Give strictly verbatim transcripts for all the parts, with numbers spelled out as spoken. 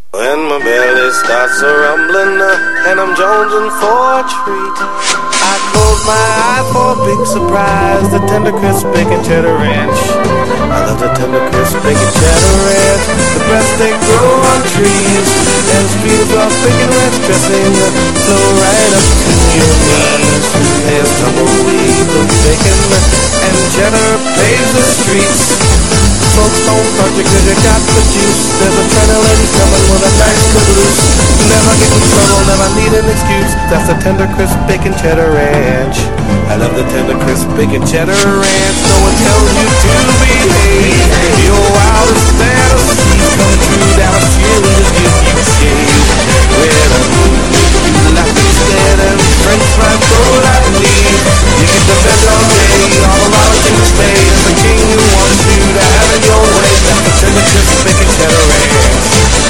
When my belly starts a rumbling uh, and I'm jonesing for a treat, I close my eyes for a big surprise, the tender crisp bacon cheddar ranch. I love the tender crisp bacon cheddar ranch, the best they grow on trees, and streams of bacon ranch dressing uh, flow right up to your knees. There's tumbleweeds of bacon and cheddar paves the streets. Folks don't touch it cause you got the juice. There's a China lady coming with a nice caboose. Never get in trouble, never need an excuse. That's the tender crisp bacon cheddar ranch. I love the tender crisp bacon cheddar ranch. No one tells you to behave. Your wildest fantasies come true. Down a cheerleader give you shade. With a moon, like instead and French fries go like me. You get the best all day, all the lot of things paid. And the king who wants you to have it your way. That's the tender crisp bacon cheddar ranch.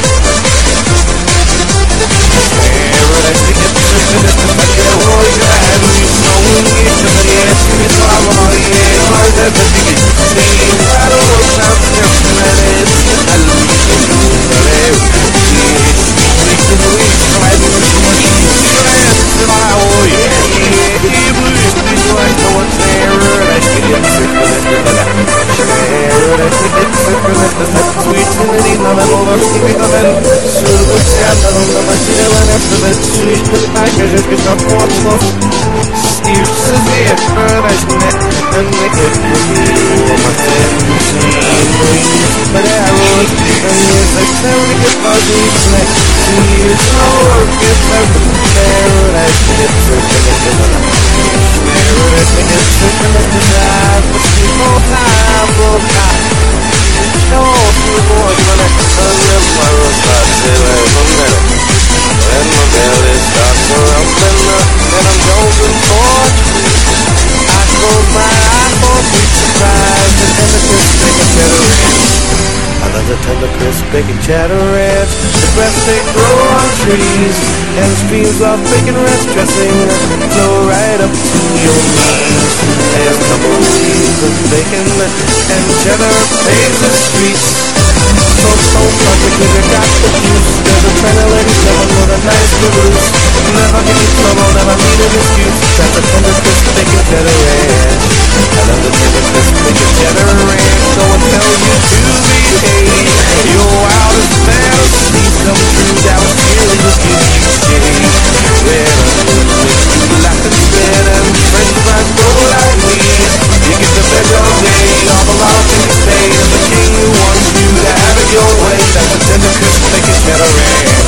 Bacon cheddar ranch, the best they grow on trees, and streams of bacon ranch dressing flow right up to your knees. There's tumbleweeds of bacon and cheddar paves the streets. Folks don't touch it cause you got the juice. There's a China lady coming with a nice caboose. Never get in trouble, never need an excuse. That's a tender crisp bacon cheddar ranch. I love the tender crisp bacon cheddar ranch. No one tells you to behave. Your wildest fantasies come true. Down a cheerleader give you shade. When a moon makes you laugh and spin and French fries go like weed. You get the bed all day, all the lot of things paid. And the king who wants you to have it your way. That's the tender crisp bacon cheddar ranch.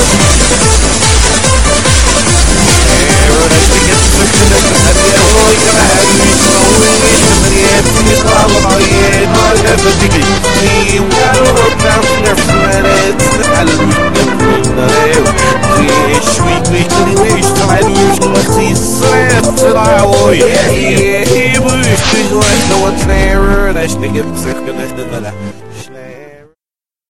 Paradise we get the tender crisp bacon cheddar ranch. You gotta have me snowing in the air. You call them all, yeah, no, that's a biggie. We gotta work down there for minutes. Sweet, sweet, sweet, what's he said to I oh yeah, yeah, he was no one's there. That's the gift,